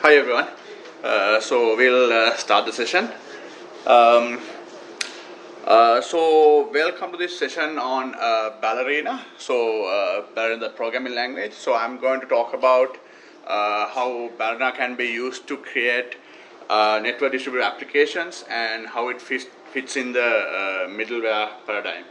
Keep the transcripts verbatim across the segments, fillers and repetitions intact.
Hi everyone. Uh, so we'll uh, start the session. Um, uh, so welcome to this session on uh, Ballerina. So uh, Ballerina, the programming language. So I'm going to talk about uh, how Ballerina can be used to create uh, network distributed applications and how it fits, fits in the uh, middleware paradigm.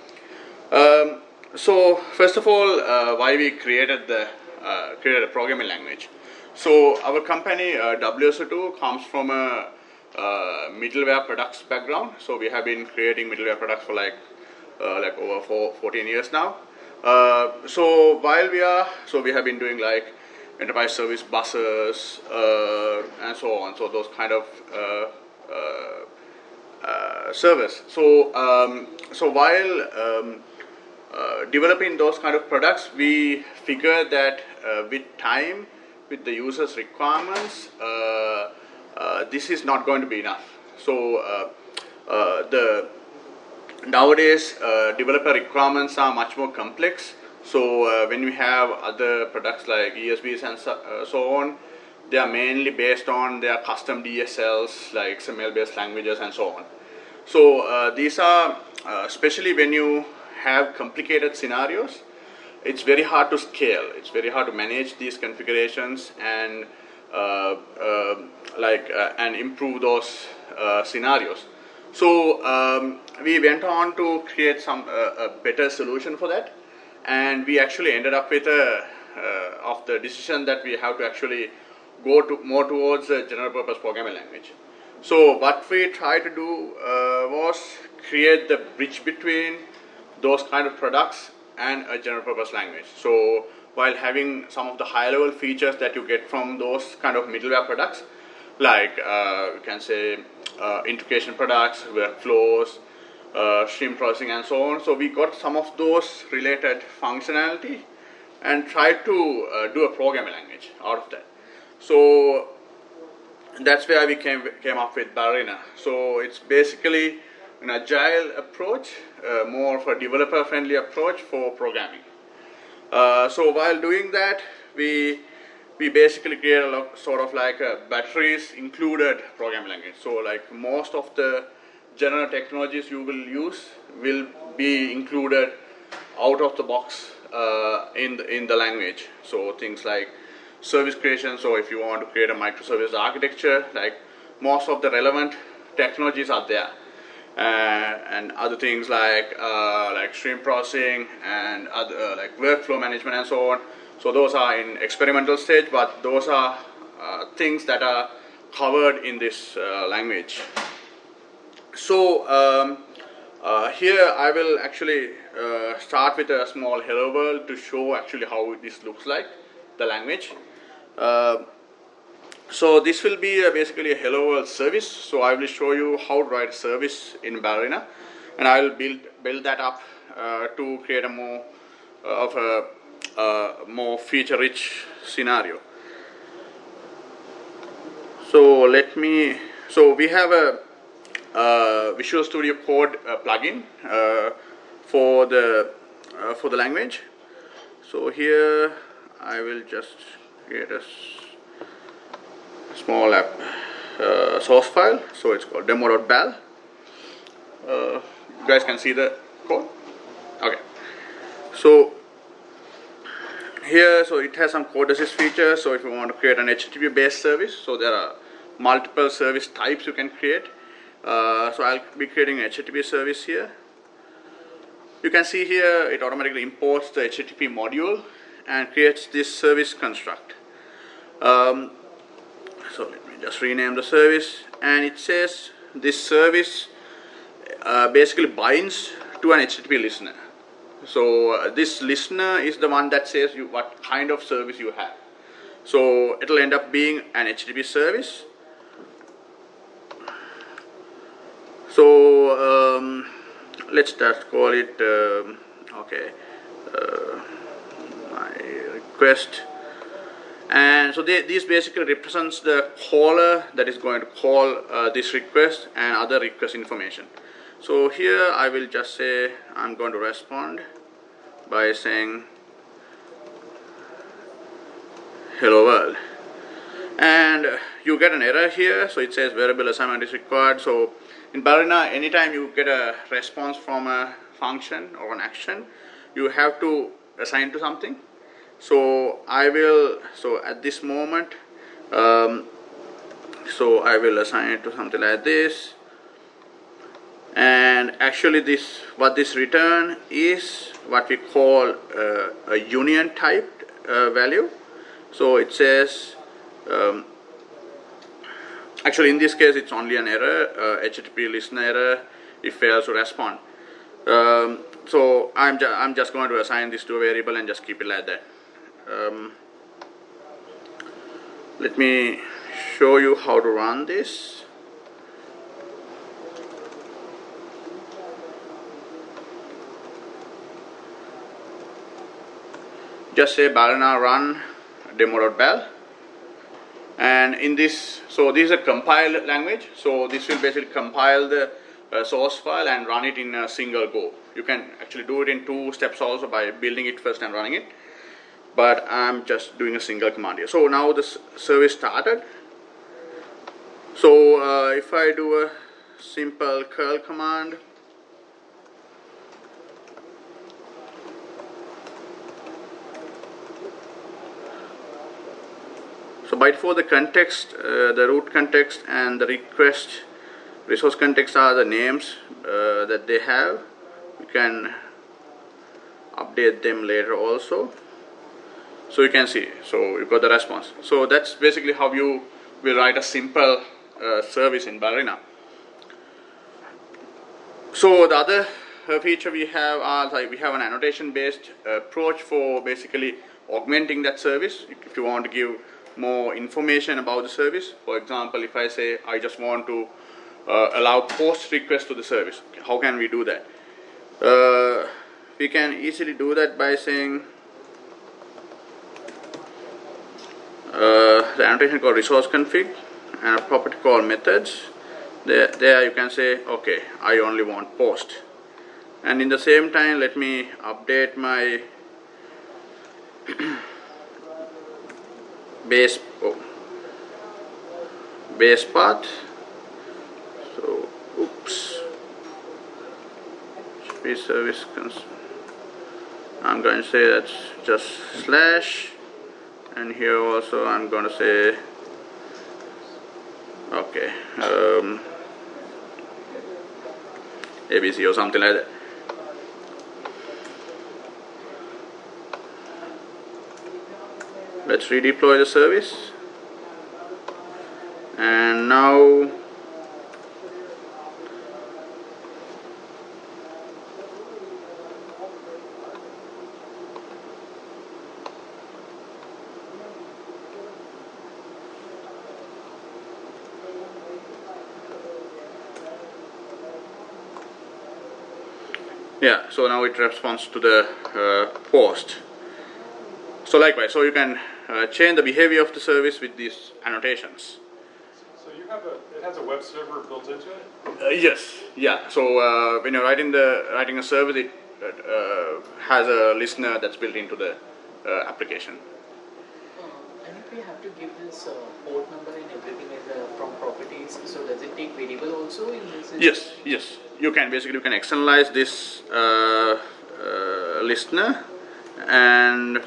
Um, so first of all, uh, why we created the uh, created a programming language. So our company uh, W S O two comes from a uh, middleware products background. So we have been creating middleware products for like uh, like over four, fourteen years now. Uh, so while we are so we have been doing like enterprise service buses uh, and so on. So those kind of uh, uh, uh, service. So um, so while um, Uh, developing those kind of products, we figured that uh, with time, with the user's requirements, uh, uh, this is not going to be enough. So uh, uh, the nowadays uh, developer requirements are much more complex. So uh, when we have other products like E S Bs and so, uh, so on, they are mainly based on their custom D S Ls like X M L-based languages and so on. So uh, these are uh, especially when you have complicated scenarios, it's very hard to scale. It's very hard to manage these configurations and uh, uh, like uh, and improve those uh, scenarios. So um, we went on to create some uh, a better solution for that, and we actually ended up with a uh, of the decision that we have to actually go to more towards a general purpose programming language. So what we tried to do uh, was create the bridge between those kind of products and a general purpose language. So while having some of the high level features that you get from those kind of middleware products, like uh, you can say uh, integration products, workflows, uh, stream processing and so on. So we got some of those related functionality and tried to uh, do a programming language out of that. So that's where we came, came up with Ballerina. So it's basically an agile approach, uh, more of a developer-friendly approach for programming. Uh, so while doing that, we we basically create a lot, sort of like a batteries included programming language. So like most of the general technologies you will use will be included out of the box uh, in the, in the language. So things like service creation. So if you want to create a microservice architecture, like most of the relevant technologies are there. Uh, and other things like uh, like stream processing and other uh, like workflow management and so on. So those are in experimental stage, but those are uh, things that are covered in this uh, language. So um, uh, here I will actually uh, start with a small hello world to show actually how this looks like, the language. Uh, So this will be a basically a hello world service. So I will show you how to write a service in Ballerina, and I will build build that up uh, to create a more uh, of a uh, more feature rich scenario. So let me. So we have a uh, Visual Studio Code uh, plugin uh, for the uh, for the language. So here I will just create a small app uh, source file. So it's called demo.bal. Uh, you guys can see the code. Okay. So here, so it has some code assist features. So if you want to create an H T T P based service, so there are multiple service types you can create. Uh, so I'll be creating an H T T P service here. You can see here it automatically imports the H T T P module and creates this service construct. Um, So let me just rename the service, and it says this service uh, basically binds to an H T T P listener. So uh, this listener is the one that says you what kind of service you have. So it will end up being an H T T P service. So um, let's just call it um, okay uh, my request. And so they, this basically represents the caller that is going to call uh, this request and other request information. So here I will just say I'm going to respond by saying hello world. And you get an error here, so it says variable assignment is required. So in Ballerina, anytime you get a response from a function or an action, you have to assign to something. So I will, so at this moment, um, so I will assign it to something like this. And actually this, what this return is what we call uh, a union typed uh, value. So it says, um, actually in this case it's only an error, uh, H T T P listener error, it fails to respond. Um, so I'm, ju I'm just going to assign this to a variable and just keep it like that. Um, let me show you how to run this. Just say Ballerina run demo.bal, and in this, so this is a compile language, so this will basically compile the uh, source file and run it in a single go. You can actually do it in two steps also by building it first and running it, but I'm just doing a single command here. So now this service started. So uh, if I do a simple curl command, so by default the context, uh, the root context and the request resource context are the names uh, that they have. You can update them later also. So you can see, so you got the response. So that's basically how you will write a simple uh, service in Ballerina. So the other uh, feature we have are like we have an annotation based approach for basically augmenting that service. If you want to give more information about the service, for example, if I say I just want to uh, allow post request to the service, how can we do that? Uh, we can easily do that by saying uh, the annotation called resource config and a property called methods. There, there you can say, okay, I only want post, and in the same time let me update my base oh, base path. So oops, space service cons I'm going to say that's just slash, and here also I'm going to say okay um, A B C or something like that. Let's redeploy the service, and now yeah, so now it responds to the uh, post. So likewise, so you can uh, change the behavior of the service with these annotations. So you have a, it has a web server built into it? Uh, yes, yeah. So uh, when you're writing the writing a service, it uh, has a listener that's built into the uh, application. Uh, and if we have to give this uh, port number and everything as a, from properties, so does it take variable also in this? Yes, yes. You can basically you can externalize this uh, uh, listener, and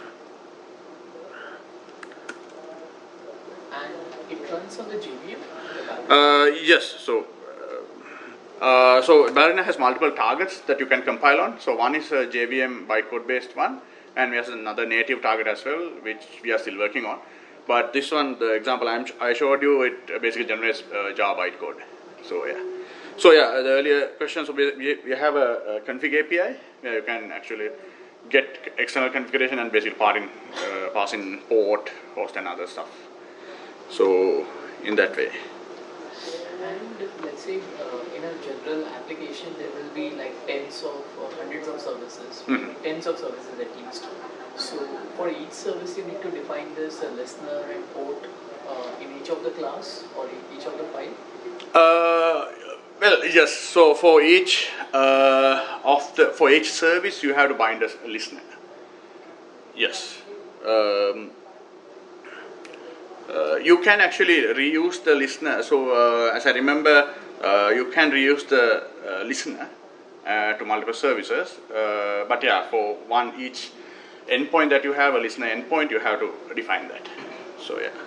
and it runs on the J V M. uh, yes. So. Uh, so Ballerina has multiple targets that you can compile on. So one is a J V M bytecode based one, and we have another native target as well, which we are still working on. But this one, the example I'm, I showed you, it basically generates uh, Java bytecode. So yeah. So yeah, the earlier question, so we, we have a, a config A P I where you can actually get external configuration and basically part in, uh, pass in port, host and other stuff. So in that way. And let's say uh, in a general application there will be like tens of or hundreds of services, Mm-hmm. tens of services at least. So for each service you need to define this uh, listener and port uh, in each of the class or in each of the file? Uh, well, yes. So for each uh, of the for each service you have to bind a listener. Yes. Um, uh, you can actually reuse the listener. So uh, as I remember, uh, you can reuse the uh, listener uh, to multiple services. Uh, but yeah, for one each endpoint that you have, a listener endpoint, you have to define that. So yeah.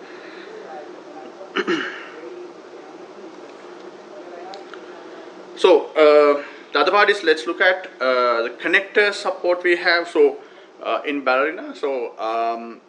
So uh, the other part is, let's look at uh, the connector support we have. So uh, in Ballerina, so um,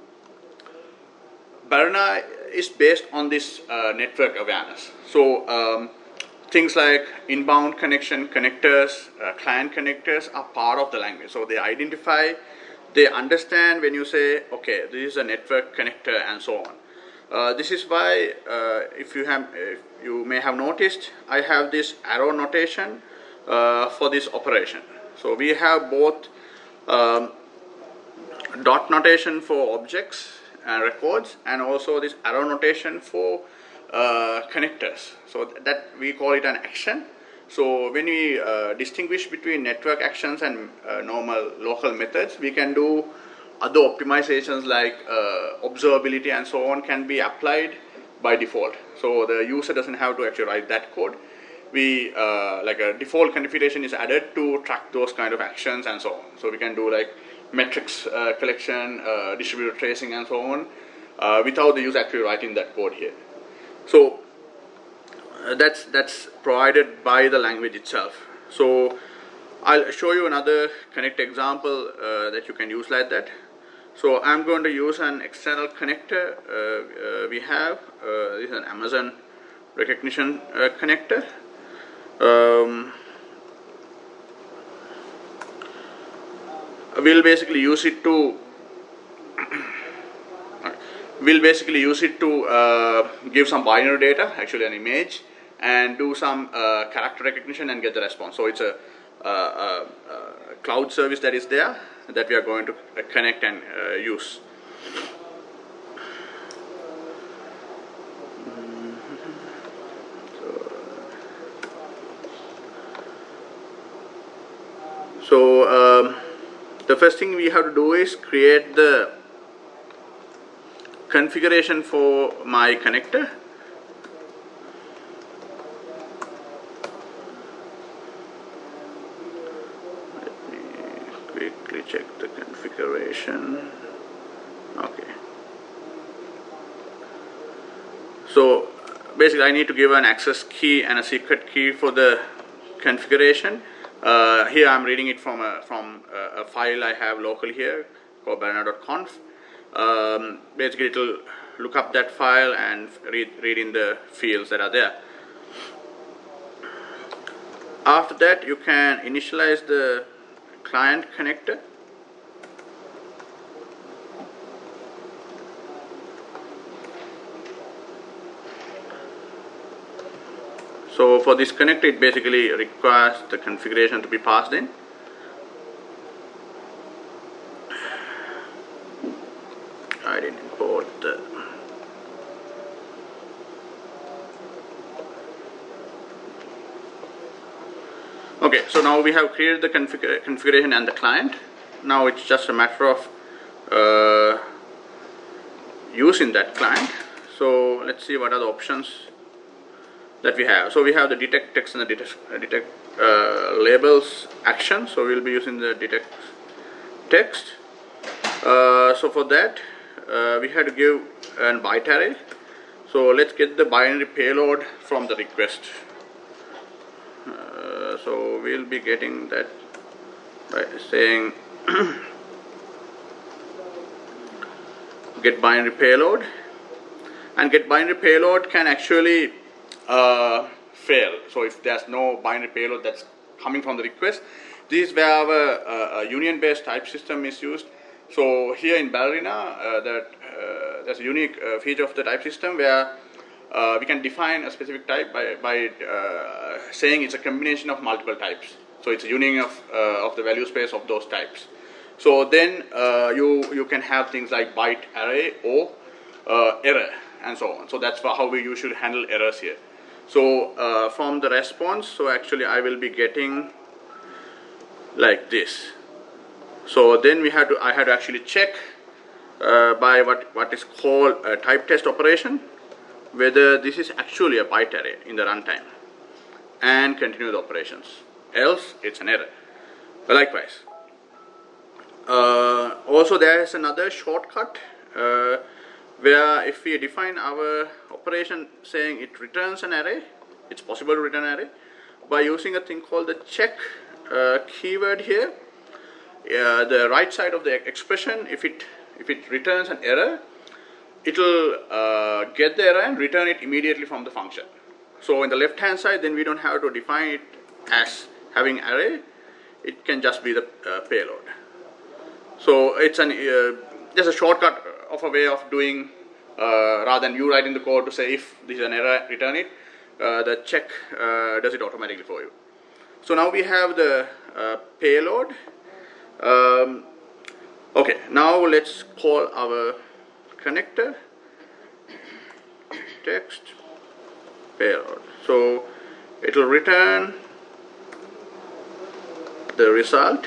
Ballerina is based on this uh, network awareness. So um, things like inbound connection connectors, uh, client connectors are part of the language. So they identify, they understand when you say, okay, this is a network connector and so on. Uh, this is why, uh, if you have, if you may have noticed, I have this arrow notation uh, for this operation. So we have both um, dot notation for objects and records, and also this arrow notation for uh, connectors. So that we call it an action. So when we uh, distinguish between network actions and uh, normal local methods, we can do other optimizations like uh, observability and so on can be applied by default. So the user doesn't have to actually write that code. We uh, like a default configuration is added to track those kind of actions and so on. So we can do like metrics uh, collection, uh, distributed tracing and so on uh, without the user actually writing that code here. So uh, that's that's provided by the language itself. So I'll show you another connect example uh, that you can use like that. So I'm going to use an external connector uh, uh, we have. Uh, this is an Amazon recognition uh, connector. Um, we'll basically use it to we'll basically use it to uh, give some binary data, actually an image, and do some uh, character recognition and get the response. So it's a, uh, a, a cloud service that is there that we are going to connect and uh, use. So um, the first thing we have to do is create the configuration for my connector. Quickly check the configuration. Okay. So basically I need to give an access key and a secret key for the configuration. Uh, here I'm reading it from a, from a, a file I have locally here called ballerina dot conf. Um, basically it will look up that file and read, read in the fields that are there. After that you can initialize the client connector. So for this connector it basically requires the configuration to be passed in. I didn't import the Okay, so now we have created the config configuration and the client. Now it's just a matter of uh, using that client. So let's see what are the options that we have. So we have the detect text and the detect, uh, detect uh, labels action. So we'll be using the detect text. Uh, so for that uh, we had to give an byte array. So let's get the binary payload from the request. Uh, so we'll be getting that by saying get binary payload, and get binary payload can actually uh, fail. So if there's no binary payload that's coming from the request, this is where our uh, union based type system is used. So here in Ballerina uh, that uh, there's a unique uh, feature of the type system where Uh, we can define a specific type by, by uh, saying it's a combination of multiple types. So it's a union of, uh, of the value space of those types. So then uh, you, you can have things like byte array or uh, error and so on. So that's how we usually handle errors here. So uh, from the response, so actually I will be getting like this. So then we have to, I had to actually check uh, by what, what is called a type test operation, whether this is actually a byte array in the runtime, and continue the operations. Else, it's an error. But likewise. Uh, also, there is another shortcut uh, where if we define our operation saying it returns an array, it's possible to return an array by using a thing called the check uh, keyword here. Uh, the right side of the expression, if it if it returns an error, it will uh, get the error and return it immediately from the function. So in the left hand side, then we don't have to define it as having array. It can just be the uh, payload. So it's an uh, just a shortcut of a way of doing, uh, rather than you writing the code to say if this is an error, return it. Uh, the check uh, does it automatically for you. So now we have the uh, payload. Um, okay, now let's call our connector text payload. So it will return the result.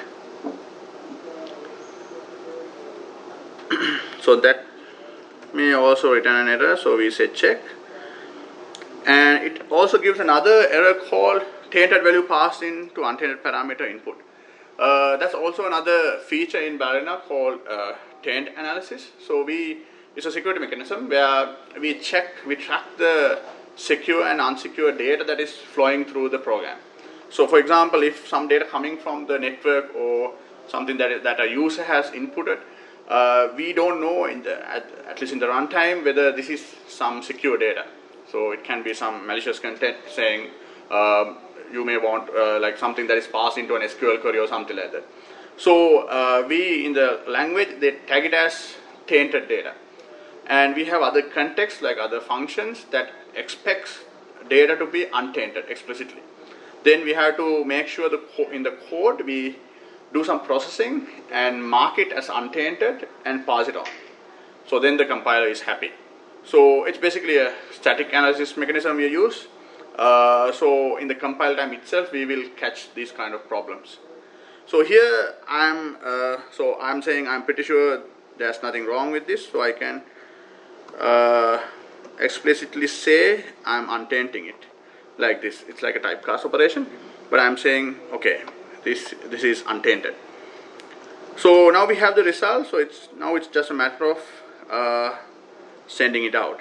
So that may also return an error, so we say check. And it also gives another error called tainted value passed into untainted parameter input. Uh, that's also another feature in Ballerina called uh, taint analysis. So we it's a security mechanism where we check, we track the secure and unsecure data that is flowing through the program. So for example, if some data coming from the network or something that, that a user has inputted, uh, we don't know in the, at, at least in the runtime whether this is some secure data. So it can be some malicious content saying um, you may want uh, like something that is passed into an S Q L query or something like that. So uh, we in the language they tag it as tainted data, and we have other contexts like other functions that expects data to be untainted explicitly. Then we have to make sure the co in the code we do some processing and mark it as untainted and pass it on. So then the compiler is happy. So it's basically a static analysis mechanism we use. Uh, so in the compile time itself, we will catch these kind of problems. So here I'm uh, so I'm saying I'm pretty sure there's nothing wrong with this. So I can uh, explicitly say I'm untainting it like this. It's like a typecast operation, but I'm saying okay, this this is untainted. So now we have the result. So it's now it's just a matter of uh, sending it out.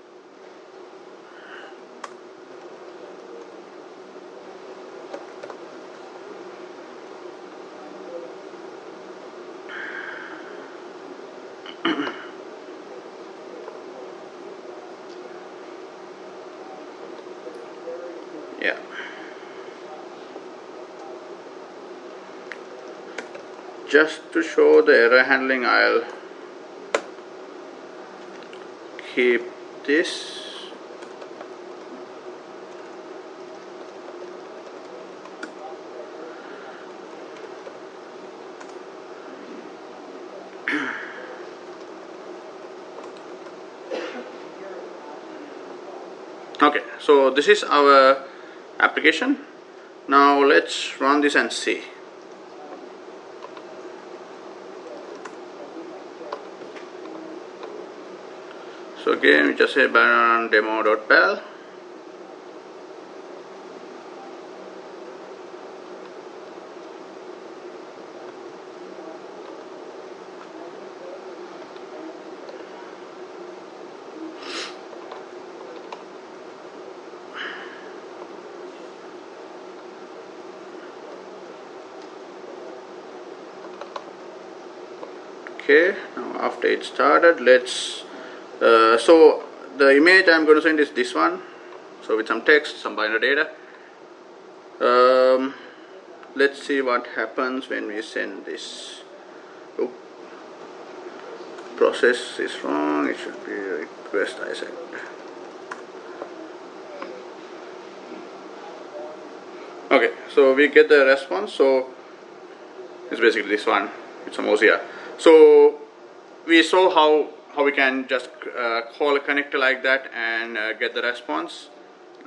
Yeah. Just to show the error handling, I'll keep this. Okay, so this is our application. Now let's run this and see. So again, we just say run demo.bal. Okay, now after it started, let's uh, so the image I'm going to send is this one, so with some text, some binary data. Um, let's see what happens when we send this. Oh, process is wrong, it should be a request I sent. Okay, so we get the response. So it's basically this one, it's a Mozilla. So we saw how how we can just uh, call a connector like that and uh, get the response,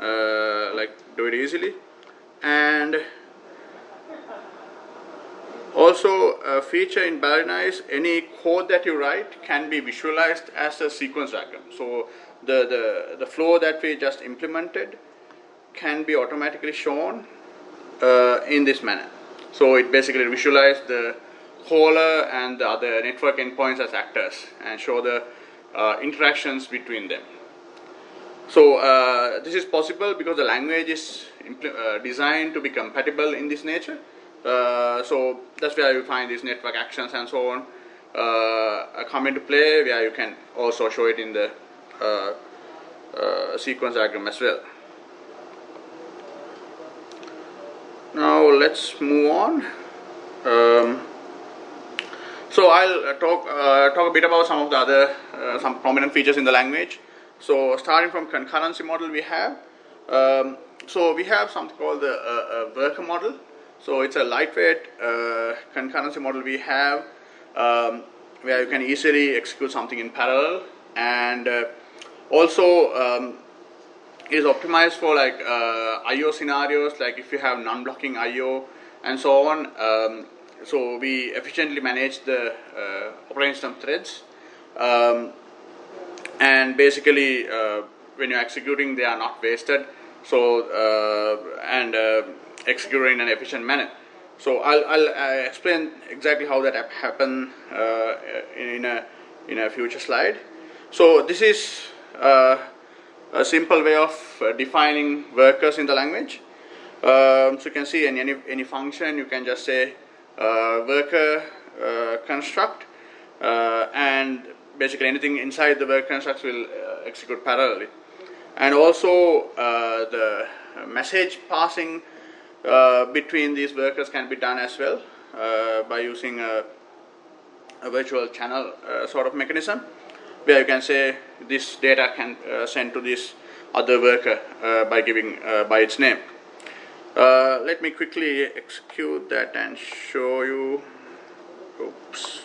uh, like do it easily. And Also, a feature in Ballerina is any code that you write can be visualized as a sequence diagram. So the, the, the flow that we just implemented can be automatically shown uh, in this manner. So it basically visualizes the caller and the other network endpoints as actors and show the uh, interactions between them. So uh, this is possible because the language is uh, designed to be compatible in this nature. Uh, so that's where you find these network actions and so on uh, come into play, where you can also show it in the uh, uh, sequence diagram as well. Now let's move on. Um, so I'll uh, talk uh, talk a bit about some of the other uh, some prominent features in the language. So starting from concurrency model, we have um, so we have something called the uh, uh, worker model. So it's a lightweight uh, concurrency model we have um, where you can easily execute something in parallel, and uh, also um, is optimized for like uh, I O scenarios, like if you have non-blocking I O and so on. Um, so we efficiently manage the uh, operating system threads, um, and basically uh, when you're executing, they are not wasted. So uh, and uh, executing in an efficient manner. So I'll, I'll uh, explain exactly how that happen uh, in a in a future slide. So this is uh, a simple way of uh, defining workers in the language. Um, so you can see in any any function you can just say uh, worker uh, construct, uh, and basically anything inside the worker constructs will uh, execute parallelly. And also uh, the message passing Uh, between these workers can be done as well uh, by using a, a virtual channel uh, sort of mechanism, where you can say this data can uh, send to this other worker uh, by giving uh, by its name. Uh, let me quickly execute that and show you. Oops.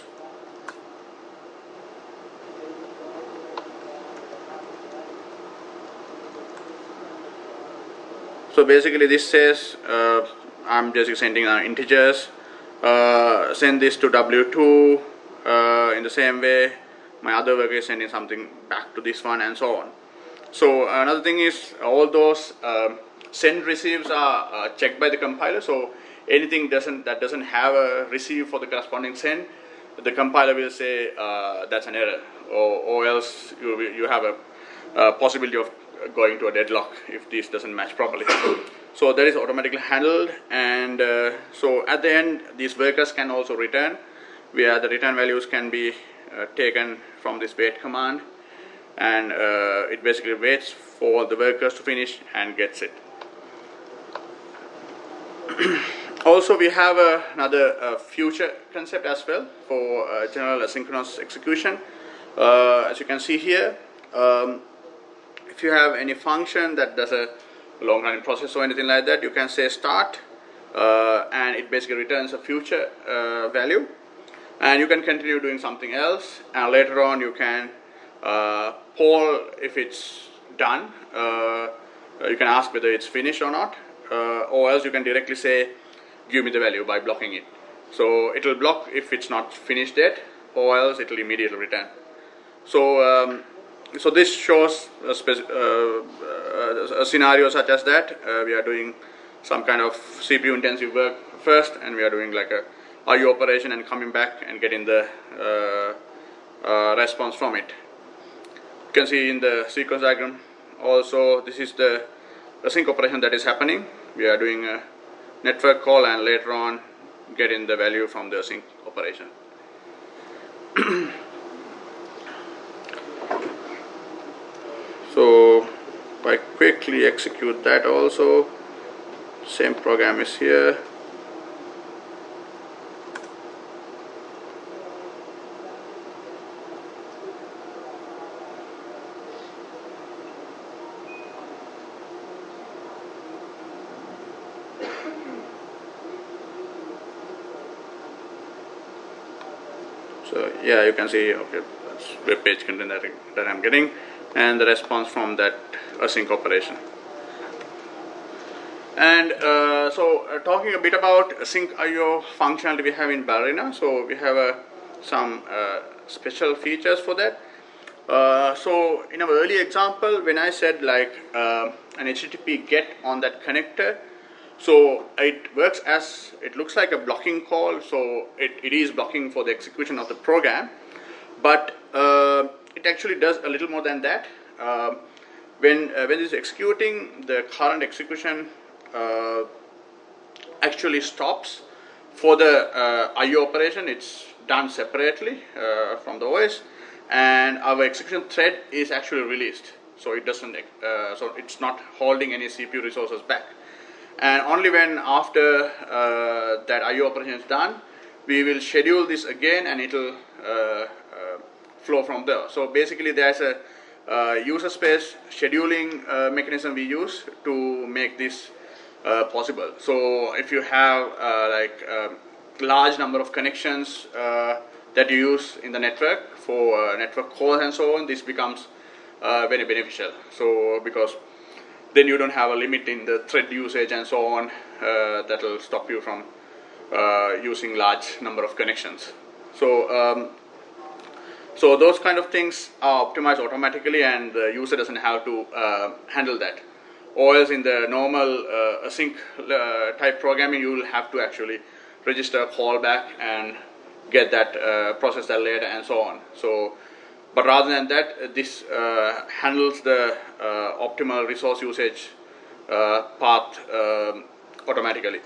So basically this says uh, I'm just sending uh, integers, uh, send this to W two uh, in the same way my other worker is sending something back to this one, and so on. So another thing is all those uh, send receives are uh, checked by the compiler. So anything doesn't that doesn't have a receive for the corresponding send, the compiler will say uh, that's an error, or, or else you, you have a, a possibility of going to a deadlock if this doesn't match properly. So that is automatically handled, and uh, so at the end these workers can also return, where the return values can be uh, taken from this wait command, and uh, it basically waits for the workers to finish and gets it. Also we have uh, another uh, future concept as well for uh, general asynchronous execution. Uh, as you can see here, um, if you have any function that does a long running process or anything like that, you can say start uh, and it basically returns a future uh, value, and you can continue doing something else, and later on you can uh, poll if it's done. Uh, you can ask whether it's finished or not, uh, or else you can directly say give me the value by blocking it. So it will block if it's not finished yet, or else it will immediately return. So um, So this shows a, speci- uh, a scenario such as that. Uh, we are doing some kind of C P U intensive work first, and we are doing like a I O operation and coming back and getting the uh, uh, response from it. You can see in the sequence diagram also this is the async operation that is happening. We are doing a network call and later on getting the value from the async operation. So if I quickly execute that also, same program is here. So yeah, you can see, okay, that's web page content that, that I'm getting, and the response from that async operation. And uh, so uh, talking a bit about sync I O functionality we have in Ballerina. So we have uh, some uh, special features for that. Uh, so in our early example, when I said like uh, an H T T P GET on that connector, so it works as, it looks like a blocking call, so it, it is blocking for the execution of the program, but uh, it actually does a little more than that. Uh, when, uh, when it's executing, the current execution uh, actually stops. For the uh, I O operation, it's done separately uh, from the O S, and our execution thread is actually released, so it doesn't, uh, so it's not holding any C P U resources back. And only when after uh, that I O operation is done, we will schedule this again, and it will uh, uh, flow from there. So basically, there's a uh, user space scheduling uh, mechanism we use to make this uh, possible. So if you have uh, like a large number of connections uh, that you use in the network for uh, network calls and so on, this becomes uh, very beneficial. So because then you don't have a limit in the thread usage and so on uh, that will stop you from uh, using large number of connections. So um, so those kind of things are optimized automatically, and the user doesn't have to uh, handle that. Or else in the normal uh, async uh, type programming, you will have to actually register a callback and get that, uh, process that later and so on. So, but rather than that, this uh, handles the uh, optimal resource usage uh, path um, automatically.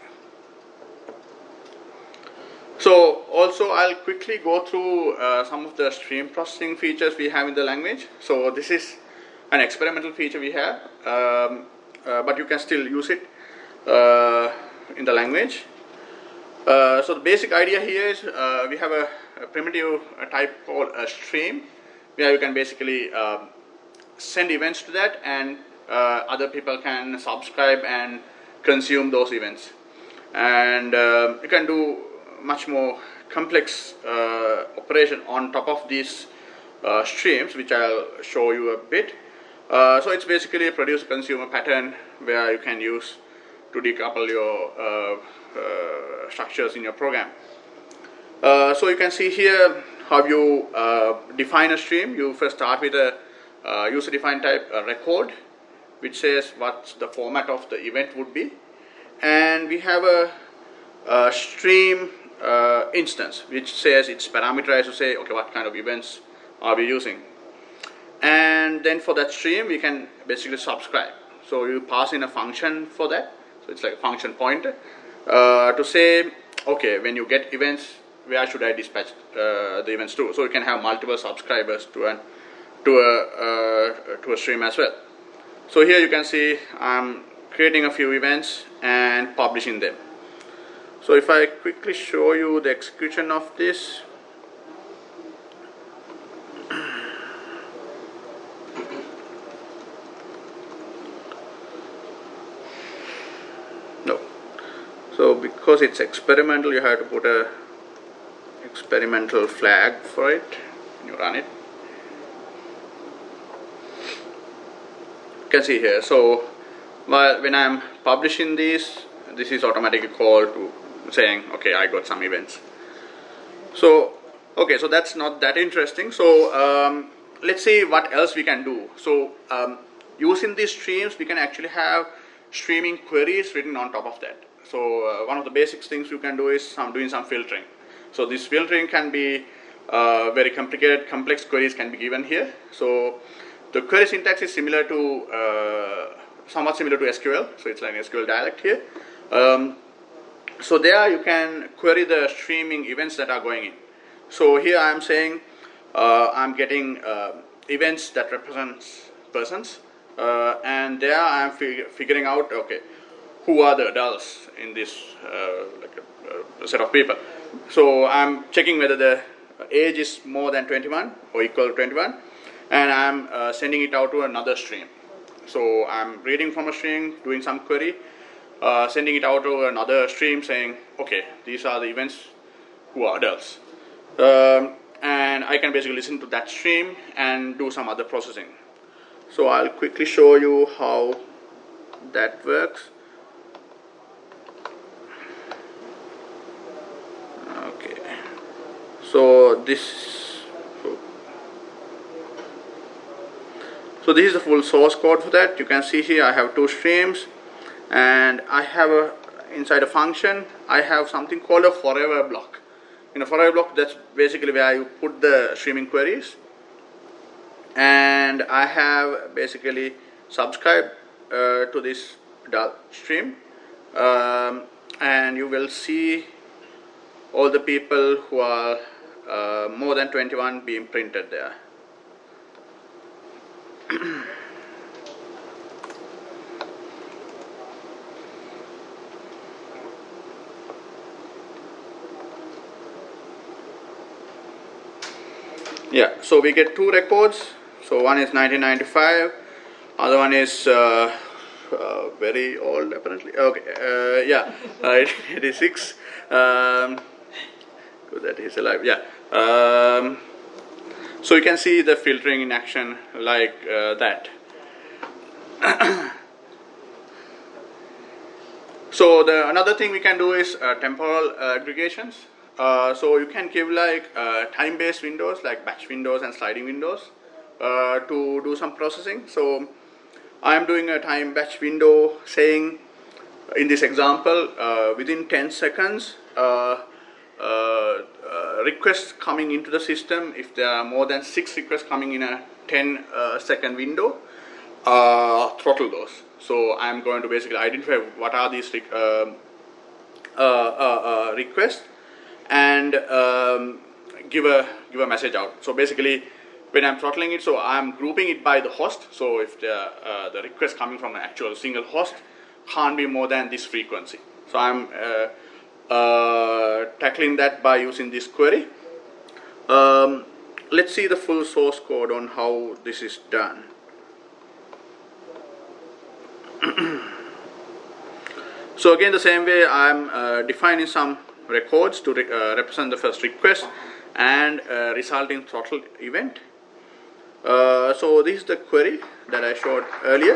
So also I'll quickly go through uh, some of the stream processing features we have in the language. So this is an experimental feature we have, um, uh, but you can still use it uh, in the language. Uh, so the basic idea here is uh, we have a, a primitive a type called a stream, where you can basically uh, send events to that, and uh, other people can subscribe and consume those events. And uh, you can do much more complex uh, operation on top of these uh, streams, which I'll show you a bit. Uh, so it's basically a produce consumer pattern where you can use to decouple your uh, uh, structures in your program. Uh, so you can see here how you uh, define a stream. You first start with a uh, user-defined type uh, record, which says what the format of the event would be, and we have a, a stream uh, instance which says it's parameterized to say, okay, what kind of events are we using, and then for that stream we can basically subscribe. So you pass in a function for that, so it's like a function pointer uh, to say, okay, when you get events, where should I dispatch uh, the events to? So you can have multiple subscribers to an to a uh, to a stream as well. So here you can see I'm creating a few events and publishing them. So if I quickly show you the execution of this, no. So because it's experimental, you have to put a experimental flag for it when you run it. You can see here, so while when I'm publishing these, this is automatically called to saying, okay, I got some events. So okay, so that's not that interesting. So um, let's see what else we can do. So um, using these streams, we can actually have streaming queries written on top of that. So uh, one of the basic things you can do is some doing some filtering. So this filtering can be uh, very complicated, complex queries can be given here. So the query syntax is similar to, uh, somewhat similar to S Q L. So it's like an S Q L dialect here. Um, so there you can query the streaming events that are going in. So here I am saying uh, I'm getting uh, events that represents persons, uh, and there I am fig figuring out, okay, who are the adults in this uh, like a, a set of people. So I'm checking whether the age is more than twenty-one or equal to twenty-one, and I'm uh, sending it out to another stream. So I'm reading from a stream, doing some query, uh, sending it out to another stream saying, okay, these are the events who are adults. Um, and I can basically listen to that stream and do some other processing. So I'll quickly show you how that works. so this so this is the full source code for that. You can see here I have two streams, and I have a inside a function I have something called a forever block. In a forever block, that's basically where you put the streaming queries, and I have basically subscribed uh, to this stream, um, and you will see all the people who are uh, more than twenty-one being printed there. Yeah, so we get two records. So one is nineteen ninety-five, other one is uh, uh, very old apparently. Okay, uh, yeah, uh, eighty-six. Um, good that he's alive. Yeah. Um, so you can see the filtering in action like uh, that. So the another thing we can do is uh, temporal uh, aggregations. Uh, so you can give like uh, time-based windows like batch windows and sliding windows uh, to do some processing. So I am doing a time batch window saying in this example uh, within ten seconds uh, uh, uh, requests coming into the system, if there are more than six requests coming in a ten uh, second window, uh, throttle those. So I am going to basically identify what are these uh, uh, uh, uh, requests and um, give a give a message out. So basically, when I'm throttling it, so I'm grouping it by the host. So if the uh, the request coming from an actual single host can't be more than this frequency. So I'm uh, uh, tackling that by using this query. Um, let's see the full source code on how this is done. So again, the same way, I'm uh, defining some records to re uh, represent the first request and uh, resulting throttle event. Uh, so this is the query that I showed earlier.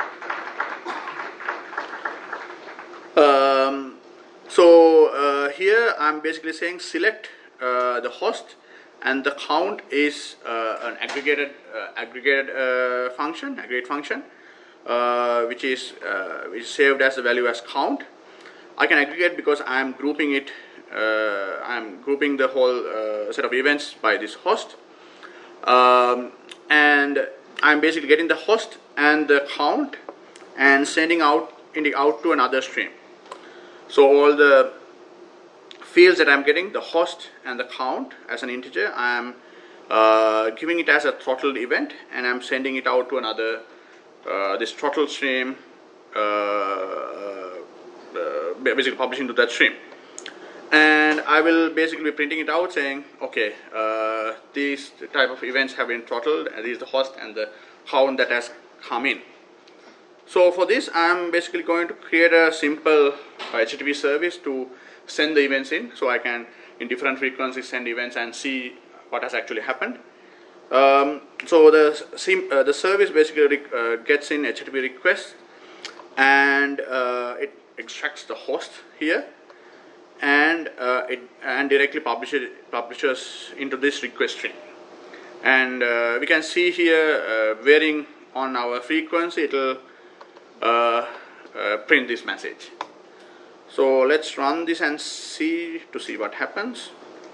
Um, so uh, here I'm basically saying select uh, the host, and the count is uh, an aggregated uh, aggregated uh, function, aggregate function, uh, which is uh, which is saved as the value as count. I can aggregate because I am grouping it. Uh, I am grouping the whole uh, set of events by this host, um, and I am basically getting the host and the count and sending out it out to another stream. So all the fields that I am getting, the host and the count as an integer, I am uh, giving it as a throttled event, and I am sending it out to another uh, this throttle stream. Uh, Uh, basically publishing to that stream, and I will basically be printing it out saying, okay, uh, these type of events have been throttled, and this is the host and the count that has come in. So for this, I'm basically going to create a simple H T T P service to send the events in, so I can in different frequencies send events and see what has actually happened. Um, so the sim uh, the service basically uh, gets in H T T P requests, and uh, it extracts the host here, and uh, it and directly publishes publishes into this request stream. And uh, we can see here, uh, varying on our frequency, it will uh, uh, print this message. So let's run this and see to see what happens.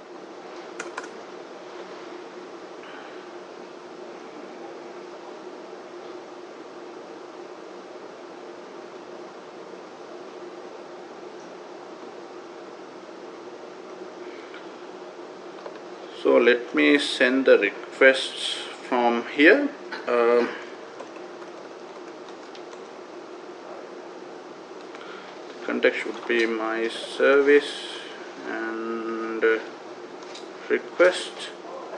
So let me send the requests from here. Uh, context should be my service and uh, request.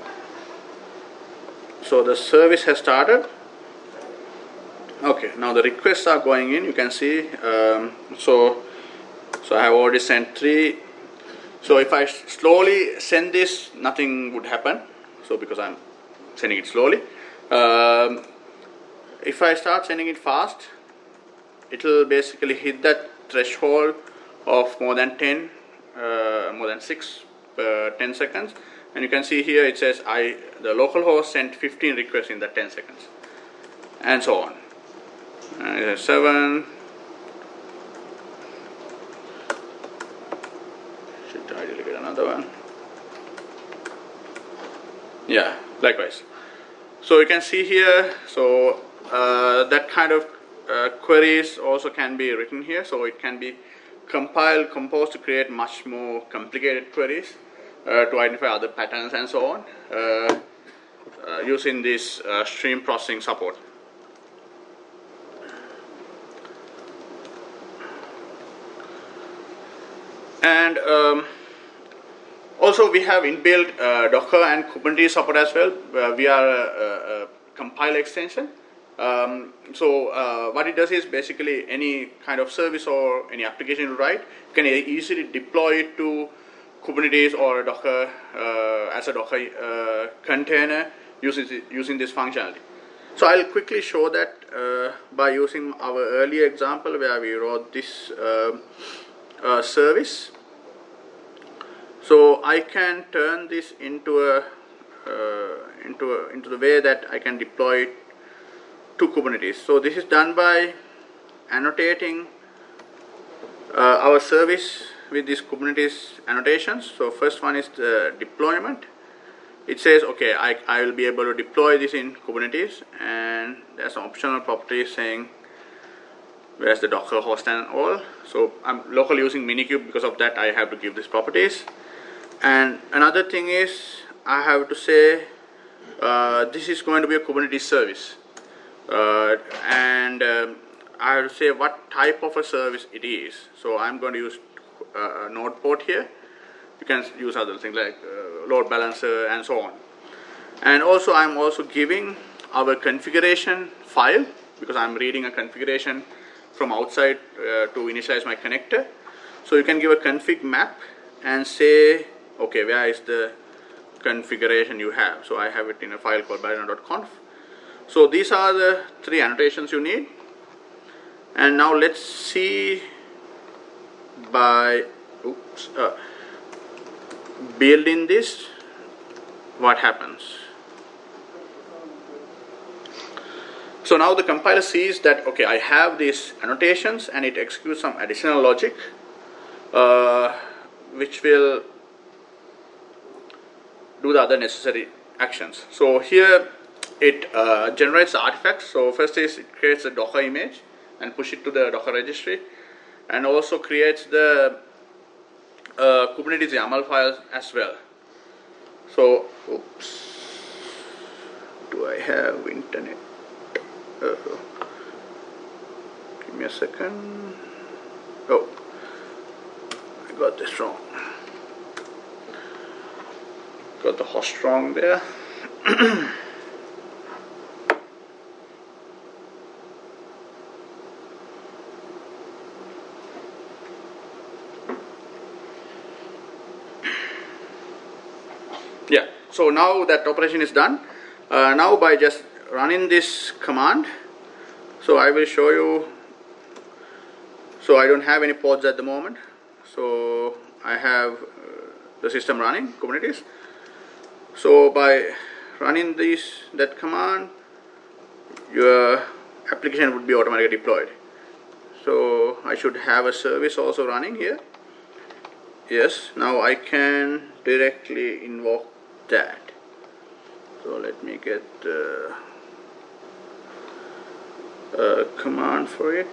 So the service has started. Okay, now the requests are going in. You can see. Um, so, so I have already sent three. So if I slowly send this, nothing would happen. So because I'm sending it slowly. Um, if I start sending it fast, it will basically hit that threshold of more than ten, uh, more than six, uh, ten seconds, And you can see here it says I the localhost sent fifteen requests in that ten seconds, and so on. And it has seven. Should ideally get another one. Yeah, likewise. So you can see here, so uh, that kind of uh, queries also can be written here. So it can be compiled, composed to create much more complicated queries uh, to identify other patterns and so on uh, uh, using this uh, stream processing support. And um, also we have inbuilt uh, Docker and Kubernetes support as well. Uh, we are a, a, a compiler extension. Um, so uh, what it does is basically any kind of service or any application you write, you can easily deploy it to Kubernetes or Docker uh, as a Docker uh, container using, using this functionality. So I'll quickly show that uh, by using our earlier example where we wrote this uh, uh, service. So I can turn this into a uh, into a, into the way that I can deploy it to Kubernetes. So this is done by annotating uh, our service with these Kubernetes annotations. So first one is the deployment. It says, okay, I, I will be able to deploy this in Kubernetes, and there's an optional property saying where's the Docker host and all. So I'm locally using Minikube, because of that I have to give these properties. And another thing is I have to say uh, this is going to be a Kubernetes service. Uh, and um, I have to say what type of a service it is. So I'm going to use uh, a node port here. You can use other things like uh, load balancer and so on. And also I'm also giving our configuration file, because I'm reading a configuration from outside uh, to initialize my connector. So you can give a config map and say, okay, where is the configuration you have? So I have it in a file called ballerina dot conf. So these are the three annotations you need. And now let's see by oops, uh, building this what happens. So now the compiler sees that, okay, I have these annotations, and it executes some additional logic uh, which will do the other necessary actions. So here it uh, generates the artifacts. So first is it creates a Docker image and push it to the Docker registry, and also creates the uh, Kubernetes YAML files as well. So oops, do I have internet? Uh, give me a second. Oh, I got this wrong. Got the host wrong there. Yeah, so now that operation is done. Uh, now by just running this command, so I will show you. So I don't have any pods at the moment, so I have uh, the system running Kubernetes. So by running this that command, your application would be automatically deployed. So I should have a service also running here. Yes, now I can directly invoke that. So let me get uh, a command for it.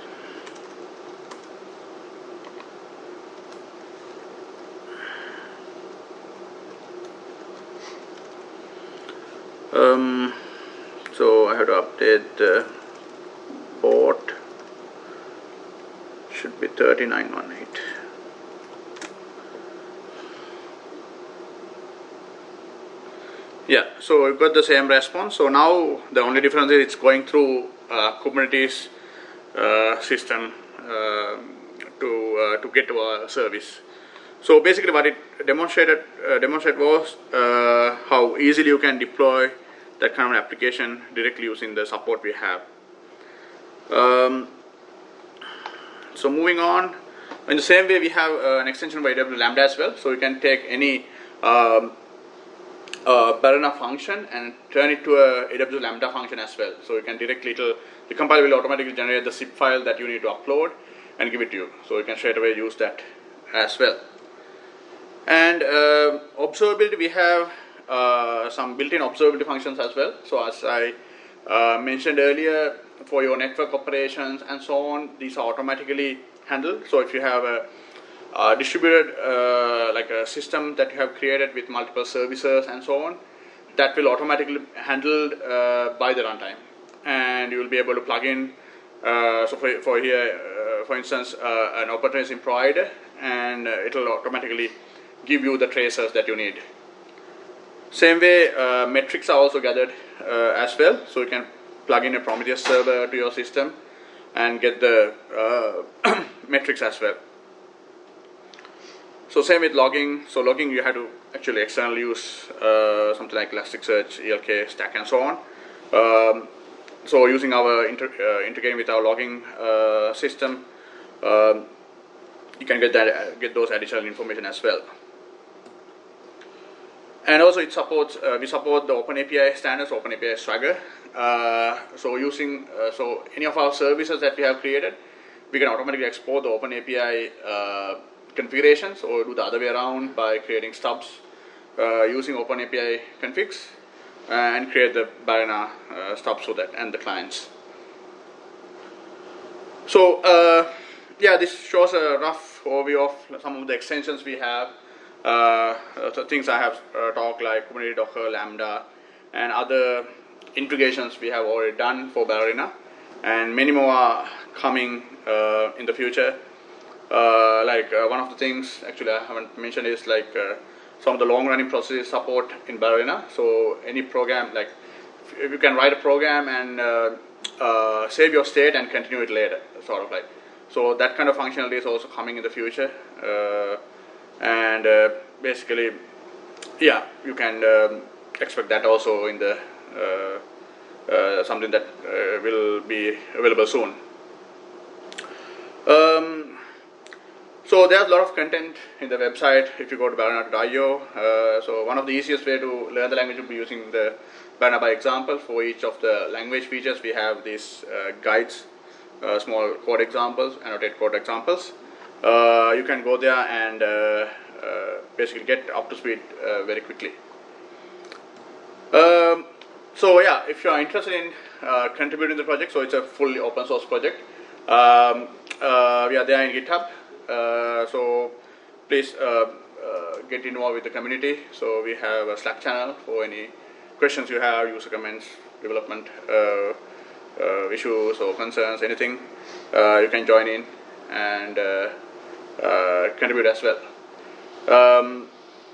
Um, so I have to update the port. Should be thirty-nine eighteen. Yeah, so we've got the same response. So now the only difference is it's going through uh, Kubernetes uh, system uh, to uh, to get to our service. So basically, what it demonstrated uh, demonstrated was uh, how easily you can deploy that kind of an application directly using the support we have. Um, so moving on, in the same way we have uh, an extension by A W S Lambda as well. So you can take any um, uh, Ballerina function and turn it to a A W S Lambda function as well. So you can directly, it'll, the compiler will automatically generate the zip file that you need to upload and give it to you. So you can straight away use that as well. And uh, observability, we have uh, some built-in observability functions as well. So as I uh, mentioned earlier, for your network operations and so on, these are automatically handled. So if you have a, a distributed uh, like a system that you have created with multiple services and so on, that will automatically handled uh, by the runtime, and you will be able to plug in. Uh, so for, for here, uh, for instance, uh, an open tracing provider, and uh, it will automatically give you the tracers that you need. Same way, uh, metrics are also gathered uh, as well. So you can plug in a Prometheus server to your system and get the uh, metrics as well. So same with logging. So logging, you have to actually externally use uh, something like Elasticsearch, E L K, Stack, and so on. Um, so using our inter uh, integrating with our logging uh, system, um, you can get that uh, get those additional information as well. And also it supports, uh, we support the OpenAPI standards, OpenAPI Swagger. Uh, so using, uh, so any of our services that we have created, we can automatically export the OpenAPI uh, configurations, or do the other way around by creating stubs uh, using OpenAPI configs, and create the Ballerina uh, stubs for that and the clients. So uh, yeah, this shows a rough overview of some of the extensions we have. Uh, so things I have uh, talked, like Kubernetes, Docker, Lambda, and other integrations we have already done for Ballerina, and many more are coming uh, in the future. Uh, like uh, one of the things actually I haven't mentioned is like uh, some of the long-running processes support in Ballerina. So any program, like if you can write a program and uh, uh, save your state and continue it later, sort of like. So that kind of functionality is also coming in the future. Uh, And uh, basically, yeah, you can um, expect that also in the uh, uh, something that uh, will be available soon. Um, so there's a lot of content in the website if you go to ballerina dot i o. Uh, so one of the easiest way to learn the language will be using the Ballerina by example. For each of the language features, we have these uh, guides, uh, small code examples, annotated code examples. Uh, you can go there and uh, uh, basically get up to speed uh, very quickly. Um, so yeah, if you are interested in uh, contributing to the project, so it's a fully open source project. Um, uh, we are there in GitHub. Uh, so please uh, uh, get involved with the community. So we have a Slack channel for any questions you have, user comments, development uh, uh, issues or concerns, anything. Uh, you can join in and uh, uh, contribute as well. Um,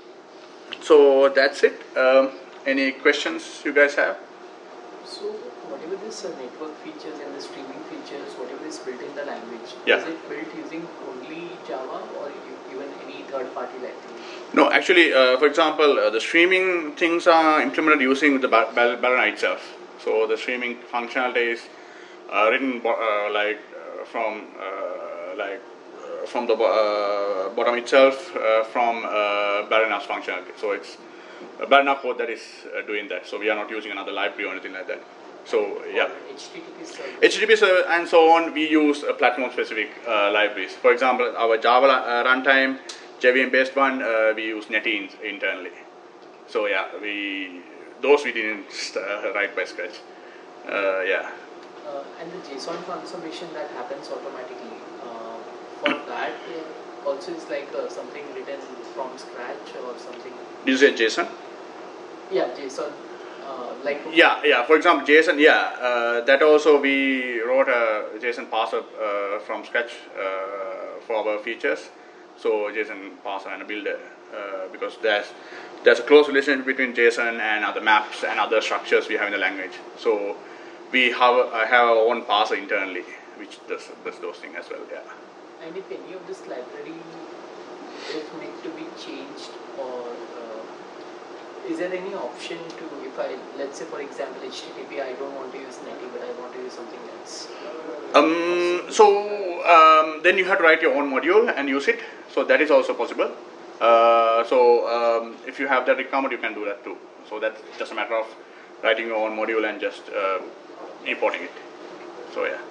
so that's it. Um, any questions you guys have? So whatever this uh, network features and the streaming features, whatever is built in the language, yeah. is it built using only Java or even any third-party library? No, actually, uh, for example, uh, the streaming things are implemented using the Ballerina itself. So the streaming functionality is uh, written uh, like uh, from uh, like uh, from the uh, bottom itself uh, from uh, Ballerina's functionality. So it's a Ballerina code that is uh, doing that. So we are not using another library or anything like that. So yeah, H T T P server. H T T P server and so on. We use uh, platform-specific uh, libraries. For example, our Java uh, runtime, J V M-based one, uh, we use Netins internally. So yeah, we those we didn't uh, write by scratch. Uh, yeah. Uh, and the JSON transformation that happens automatically. Uh, for that, uh, also is like uh, something written from scratch or something. Did you say JSON? Yeah, JSON. Uh, like yeah, yeah. For example, JSON. Yeah, uh, that also we wrote a JSON parser uh, from scratch uh, for our features. So JSON parser and a builder uh, because there's there's a close relationship between JSON and other maps and other structures we have in the language. So we have uh, have our own parser internally, which does, does those things as well. Yeah. And if any of this library is need to be changed, or uh, is there any option to, if I, let's say for example H T T P, I don't want to use Netty, but I want to use something else. Um, so um, then you have to write your own module and use it. So that is also possible. Uh, so um, if you have that requirement, you can do that too. So that's just a matter of writing your own module and just uh, importing it. So yeah.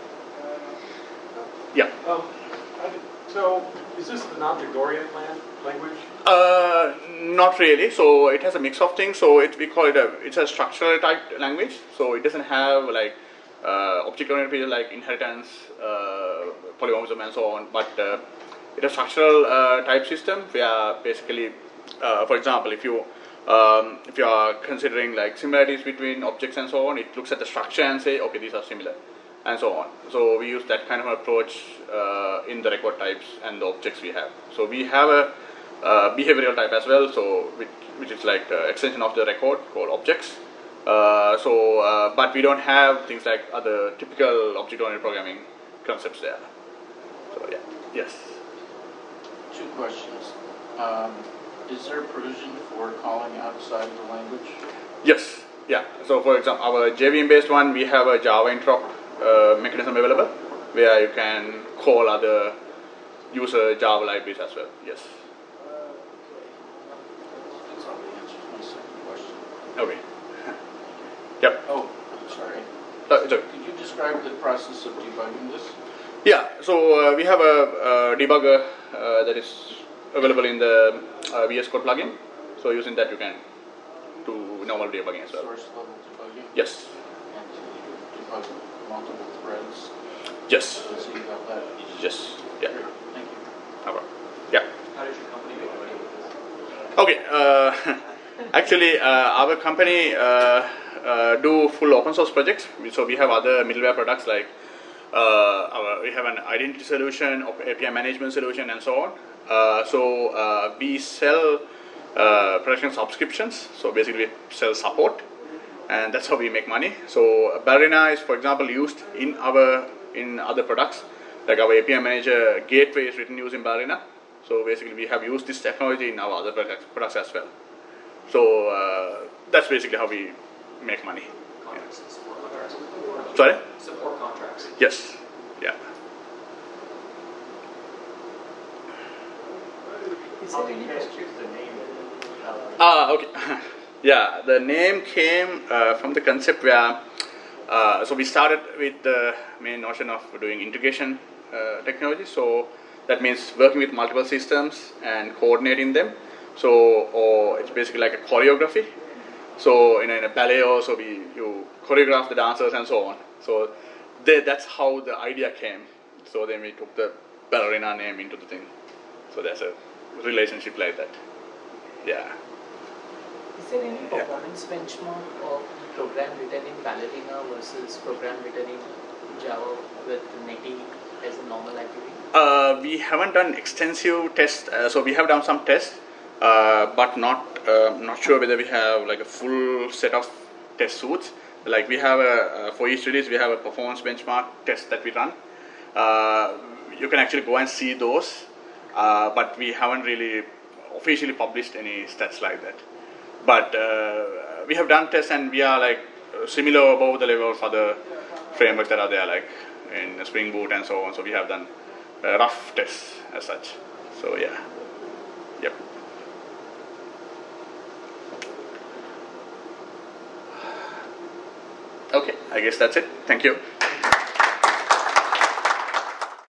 Yeah. Um, I did- so is this the non-Gregorian lan- language? Uh, not really. So it has a mix of things. So it we call it a it's a structural type language. So it doesn't have like uh, object-oriented like inheritance, uh, polymorphism, and so on. But uh, it's a structural uh, type system where basically, uh, for example, if you um, if you are considering like similarities between objects and so on, it looks at the structure and say, okay, these are similar, and so on. So we use that kind of approach uh, in the record types and the objects we have. So we have a uh, behavioral type as well, so which, which is like the extension of the record called objects. Uh, so, uh, but we don't have things like other typical object-oriented programming concepts there. So yeah, yes. Two questions. Um, is there a provision for calling outside of the language? Yes, yeah. So for example, our J V M-based one, we have a Java interop uh, mechanism available where you can call other user Java libraries as well. Yes. That's probably answers my second question. Okay. Yep. Oh, sorry. Uh, it's okay. Could you describe the process of debugging this? Yeah. So uh, we have a, a debugger uh, that is available in the uh, V S Code plugin. So using that, you can do normal debugging as well. Source level debugging? Yes. And you debug multiple threads? Yes. So you got that? Yes. Yeah. Great. Thank you. No problem. Yeah. How did your company make money with this? Okay. Uh, actually, uh, our company uh, uh, do full open source projects. So we have other middleware products like uh, our, we have an identity solution, A P I management solution, and so on. Uh, so uh, we sell uh, production subscriptions. So basically, we sell support, and that's how we make money. So Ballerina is, for example, used in our in other products. Like our A P I manager gateway is written using Ballerina. So basically, we have used this technology in our other products, products as well. So uh, that's basically how we make money. Contracts, support contracts. Sorry? Support contracts. Yes. Yeah. Is there any choose the name? Ah, okay. Yeah, the name came uh, from the concept where, uh, so we started with the main notion of doing integration uh, technology. So that means working with multiple systems and coordinating them. So, or it's basically like a choreography. So in a, in a ballet also, we you choreograph the dancers and so on. So they, that's how the idea came. So then we took the Ballerina name into the thing. So there's a relationship like that. Yeah. Is there any performance benchmark of program written in Ballerina versus program written in Java with Netty as a normal activity? Uh, we haven't done extensive tests. Uh, so we have done some tests, uh, but not uh, not sure whether we have like a full set of test suits. Like we have a uh, for each release we have a performance benchmark test that we run. Uh, you can actually go and see those, uh, but we haven't really officially published any stats like that. But uh, we have done tests and we are like similar above the level of other frameworks that are there, like in Spring Boot and so on. So we have done uh, rough tests as such. So yeah, yep. Okay, I guess that's it. Thank you.